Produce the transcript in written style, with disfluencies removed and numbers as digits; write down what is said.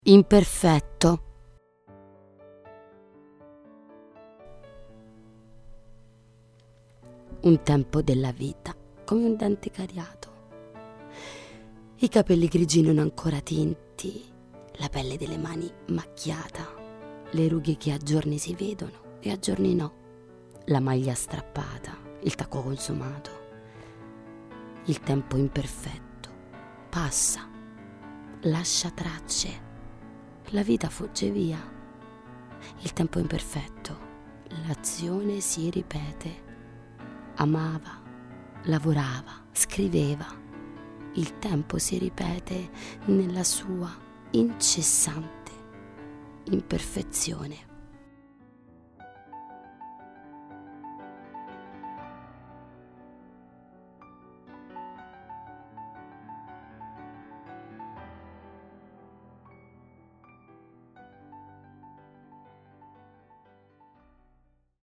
Imperfetto. Un tempo della vita come un dente cariato, i capelli grigi non ancora tinti, la pelle delle mani macchiata, le rughe che a giorni si vedono e a giorni no, la maglia strappata, il tacco consumato. Il tempo imperfetto passa, lascia tracce, la vita fugge via. Il tempo imperfetto, l'azione si ripete. Amava, lavorava, scriveva. Il tempo si ripete nella sua incessante imperfezione.